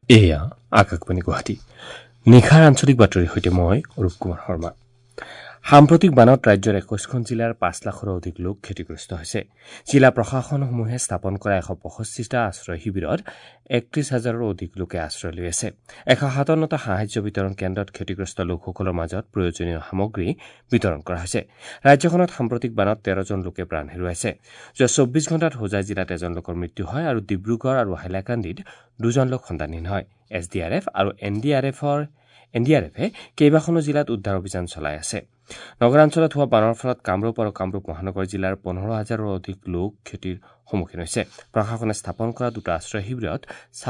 এয়া আকাশবাণী গুৱাহাটী নিশাৰ আঞ্চলিক বাতৰিৰ সৈতে মই অৰূপ কুমাৰ শৰ্মা। সাম্প্ৰতিক বানত ৰাজ্যৰ ২১খন জিলাৰ ৫ লাখৰো অধিক লোক ক্ষতিগ্ৰস্ত হৈছে। জিলা প্ৰশাসনসমূহে স্থাপন কৰা ১৬৫টা আশ্ৰয় শিবিৰত ৩১,০০০ৰো অধিক লোকে আশ্ৰয় লৈ আছে। ১৫৭টা সাহায্য বিতৰণ কেন্দ্ৰত ক্ষতিগ্ৰস্ত লোকসকলৰ মাজত প্ৰয়োজনীয় সামগ্ৰী বিতৰণ কৰা হৈছে। ৰাজ্যখনত সাম্প্ৰতিক বানত ১৩জন লোকে প্ৰাণ হেৰুৱাইছে। যোৱা ২৪ ঘণ্টাত হোজাই জিলাত এজন লোকৰ মৃত্যু হয় আৰু ডিব্ৰুগড় আৰু হাইলাকান্দিত ২জন লোক সন্ধানহীন হয়। SDRF আৰু NDRFে কেইবাখনো জিলাত উদ্ধাৰ অভিযান চলাই আছে। নগৰাঞ্চলত হোৱা বানৰ ফলত কামৰূপ আৰু কামৰূপ মহানগৰ জিলাৰ ১৫,০০০ৰো অধিক লোক ক্ষতিৰ সন্মুখীন হৈছে। প্ৰশাসনে স্থাপন কৰা দুটা আশ্ৰয় শিবিৰত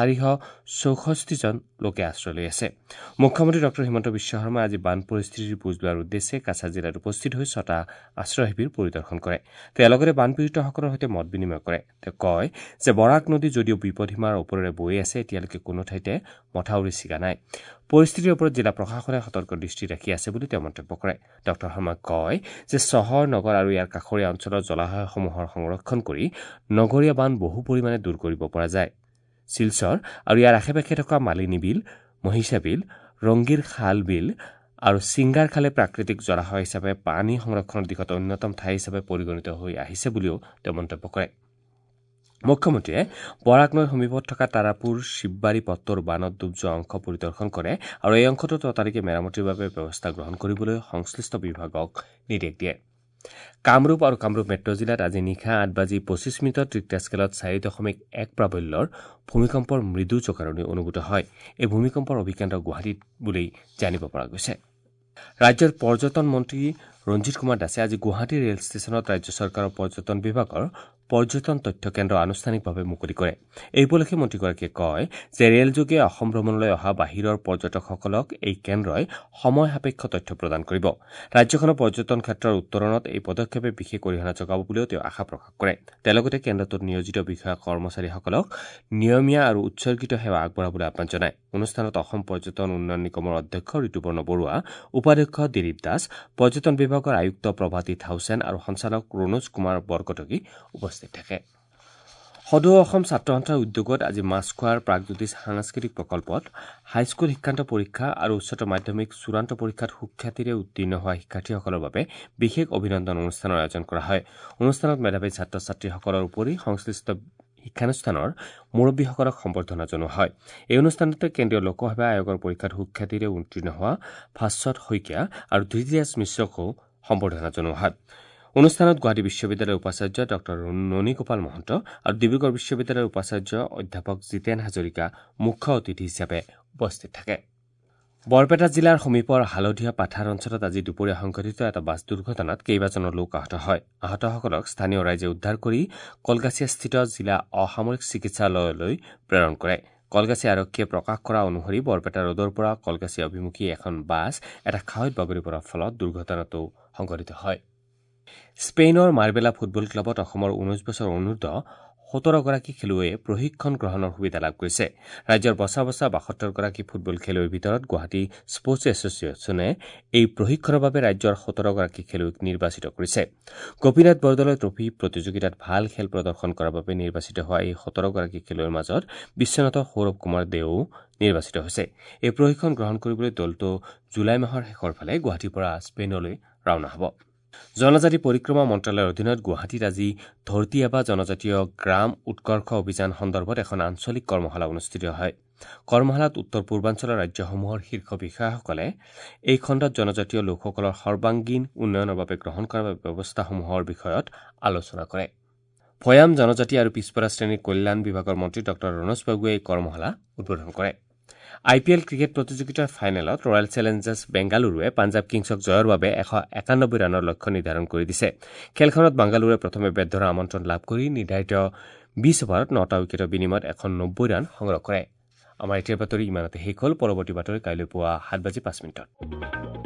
৪৬৪জন লোকে আশ্ৰয় লৈ আছে। মুখ্যমন্ত্ৰী ডঃ হিমন্ত বিশ্ব শৰ্মাই আজি বান পৰিস্থিতিৰ বুজ লোৱাৰ উদ্দেশ্যে কাছাৰ জিলাত উপস্থিত হৈ ৬টা আশ্ৰয় শিবিৰ পৰিদৰ্শন কৰে। তেওঁ লগতে বানপীড়িতসকলৰ সৈতে মত বিনিময় কৰে। তেওঁ কয় যে বৰাক নদী যদিও বিপদসীমাৰ ওপৰেৰে বৈ আছে, এতিয়ালৈকে কোনো ঠাইতে মথাউৰি ছিগা নাই। পৰিস্থিতিৰ ওপৰত জিলা প্ৰশাসনে সতৰ্ক দৃষ্টি ৰাখি আছে বুলি তেওঁ মন্তব্য কৰে। ডঃ শৰ্মাই কয় যে চহৰ, নগৰ আৰু ইয়াৰ কাষৰীয়া অঞ্চলৰ জলাশয়সমূহৰ সংৰক্ষণ কৰি নগৰীয়া বান বহু পৰিমাণে দূৰ কৰিব পৰা যায়। শিলচৰ আৰু ইয়াৰ আশে-পাশে থকা মালিনী বিল, মহিষা বিল, ৰংগীৰ খাল বিল আৰু ছিংগাৰ খালে প্ৰাকৃতিক জলাশয় হিচাপে পানী সংৰক্ষণৰ দিশত অন্যতম ঠাই হিচাপে পৰিগণিত হৈ আহিছে বুলিও তেওঁ মন্তব্য কৰে। মুখ্যমন্ত্ৰীয়ে বৰাক নৈৰ সমীপত থকা তাৰাপুৰ শিৱবাৰী পথটোৰ বানত ডুব যোৱা অংশ পৰিদৰ্শন কৰে আৰু এই অংশটো ততালিকে মেৰামতিৰ বাবে ব্যৱস্থা গ্ৰহণ কৰিবলৈ সংশ্লিষ্ট বিভাগক নিৰ্দেশ দিয়ে। কামৰূপ আৰু কামৰূপ মেট্ৰ' জিলাত আজি নিশা ৮:২৫ ৰিক্টাৰ স্কেলত ৪.১ প্ৰাবল্যৰ ভূমিকম্পৰ মৃদু জোকাৰণি অনুভূত হয়। এই ভূমিকম্পৰ অভিকেন্দ্ৰ গুৱাহাটীত বুলি জানিব পৰা গৈছে। ৰাজ্যৰ পৰ্যটন মন্ত্ৰী ৰঞ্জিত কুমাৰ দাসে আজি গুৱাহাটী ৰেল ষ্টেচনত ৰাজ্য চৰকাৰৰ পৰ্যটন বিভাগৰ পৰ্যটন তথ্য কেন্দ্ৰ আনুষ্ঠানিকভাৱে মুকলি কৰে। এই উপলক্ষে মন্ত্ৰীগৰাকীয়ে কয় যে ৰেলযোগে অসম ভ্ৰমণলৈ অহা বাহিৰৰ পৰ্যটকসকলক এই কেন্দ্ৰই সময় সাপেক্ষ তথ্য প্ৰদান কৰিব। ৰাজ্যখনৰ পৰ্যটন ক্ষেত্ৰৰ উত্তৰণত এই পদক্ষেপে বিশেষ অৰিহণা যোগাব বুলিও তেওঁ আশা প্ৰকাশ কৰে। তেওঁ লগতে কেন্দ্ৰটোত নিয়োজিত বিষয়া কৰ্মচাৰীসকলক নিয়মীয়া আৰু উৎসৰ্গিত সেৱা আগবঢ়াবলৈ আহ্বান জনায়। অনুষ্ঠানত অসম পৰ্যটন উন্নয়ন নিগমৰ অধ্যক্ষ ঋতুপৰ্ণ বৰুৱা, উপাধ্যক্ষ দিলীপ দাস, পৰ্যটন বিভাগৰ আয়ুক্ত প্ৰভাতী থাউচেন আৰু সঞ্চালক ৰণোজ কুমাৰ বৰকটকী উপস্থিত থাকে। সদৌ অসম ছাত্ৰ সন্থাৰ উদ্যোগত আজি মাছখোৱাৰ প্ৰাগজ্যোতিষ সাংস্কৃতিক প্ৰকল্পত হাইস্কুল শিক্ষান্ত পৰীক্ষা আৰু উচ্চতৰ মাধ্যমিক চূড়ান্ত পৰীক্ষাত সুখ্যাতিৰে উত্তীৰ্ণ হোৱা শিক্ষাৰ্থীসকলৰ বাবে বিশেষ অভিনন্দন অনুষ্ঠানৰ আয়োজন কৰা হয়। অনুষ্ঠানত মেধাৱী ছাত্ৰ ছাত্ৰীসকলৰ উপৰি সংশ্লিষ্ট শিক্ষানুষ্ঠানৰ মুৰব্বীসকলক সম্বৰ্ধনা জনোৱা হয়। এই অনুষ্ঠানতে কেন্দ্ৰীয় লোকসেৱা আয়োগৰ পৰীক্ষাত সুখ্যাতিৰে উত্তীৰ্ণ হোৱা ভাস্বত শইকীয়া আৰু ধৃতিৰাজ মিশ্ৰকো সম্বৰ্ধনা জনোৱা হয়। অনুষ্ঠানত গুৱাহাটী বিশ্ববিদ্যালয়ৰ উপাচাৰ্য ডঃ ননী গোপাল মহন্ত আৰু ডিব্ৰুগড় বিশ্ববিদ্যালয়ৰ উপাচাৰ্য অধ্যাপক জিতেন হাজৰিকা মুখ্য অতিথি হিচাপে উপস্থিত থাকে। বৰপেটা জিলাৰ সমীপৰ হালধীয়া পাথাৰ অঞ্চলত আজি দুপৰীয়া সংঘটিত এটা বাছ দুৰ্ঘটনাত কেইবাজনো লোক আহত হয়। আহতসকলক স্থানীয় ৰাইজে উদ্ধাৰ কৰি কলগাছিয়াস্থিত জিলা অসামৰিক চিকিৎসালয়লৈ প্ৰেৰণ কৰে। কলগাছি আৰক্ষীয়ে প্ৰকাশ কৰা অনুসৰি বৰপেটা ৰোডৰ পৰা কলগাছি অভিমুখী এখন বাছ এটা খাৱৈত বাগৰি পৰাৰ ফলত দুৰ্ঘটনাটো সংঘটিত হয়। স্পেইনৰ মাৰ্বেলা ফুটবল ক্লাবত অসমৰ ১৯ বছৰ অনূৰ্ধ্ব ১৭গৰাকী খেলুৱৈয়ে প্ৰশিক্ষণ গ্ৰহণৰ সুবিধা লাভ কৰিছে। ৰাজ্যৰ বছা ৭২গৰাকী ফুটবল খেলুৱৈৰ ভিতৰত গুৱাহাটী স্পৰ্টছ এছ'চিয়েশ্যনে এই প্ৰশিক্ষণৰ বাবে ৰাজ্যৰ ১৭গৰাকী খেলুৱৈক নিৰ্বাচিত কৰিছে। গোপীনাথ বৰদলৈ ট্ৰফী প্ৰতিযোগিতাত ভাল খেল প্ৰদৰ্শন কৰাৰ বাবে নিৰ্বাচিত হোৱা এই ১৭গৰাকী খেলুৱৈৰ মাজত বিশ্বনাথৰ সৌৰভ কুমাৰ দেও নিৰ্বাচিত হৈছে। এই প্ৰশিক্ষণ গ্ৰহণ কৰিবলৈ দলটো জুলাই মাহৰ শেষৰ ফালে গুৱাহাটীৰ পৰা স্পেইনলৈ ৰাওনা হ'ব। জনজাতি পৰিক্ৰমা মন্ত্ৰালয়ৰ অধীনত গুৱাহাটীত আজি ধৰতি আবা জনজাতীয় গ্ৰাম উৎকৰ্ষ অভিযান সন্দৰ্ভত এখন আঞ্চলিক কৰ্মশালা অনুষ্ঠিত হয়। কৰ্মশালাত উত্তৰ পূৰ্বাঞ্চলৰ ৰাজ্যসমূহৰ শীৰ্ষ বিষয়াসকলে এই খণ্ডত জনজাতীয় লোকসকলৰ সৰ্বাংগীন উন্নয়নৰ বাবে গ্ৰহণ কৰা ব্যৱস্থাসমূহৰ বিষয়ত আলোচনা কৰে। ভৈয়াম জনজাতি আৰু পিছপৰা শ্ৰেণীৰ কল্যাণ বিভাগৰ মন্ত্ৰী ডঃ ৰণোজ পেগুৱে এই কৰ্মশালা উদ্বোধন কৰে। IPL ক্ৰিকেট প্ৰতিযোগিতাৰ ফাইনেলত ৰয়েল চেলেঞ্জাৰ্ছ বেংগালুৰুৱে পাঞ্জাৱ কিংছক জয়ৰ বাবে ১৯১ ৰানৰ লক্ষ্য নিৰ্ধাৰণ কৰি দিছে। খেলখনত বাংগালুৰুৱে প্ৰথমে বেট ধৰাৰ আমন্ত্ৰণ লাভ কৰি নিৰ্ধাৰিত ২০ অভাৰত ৯টা উইকেটৰ বিনিময়ত ১৯০ ৰান সংগ্ৰহ কৰে। আমাৰ এতিয়াৰ বাতৰি ইমানতে শেষ হ'ল। পৰৱৰ্তী বাতৰি কাইলৈ পুৱা ৭:০৫।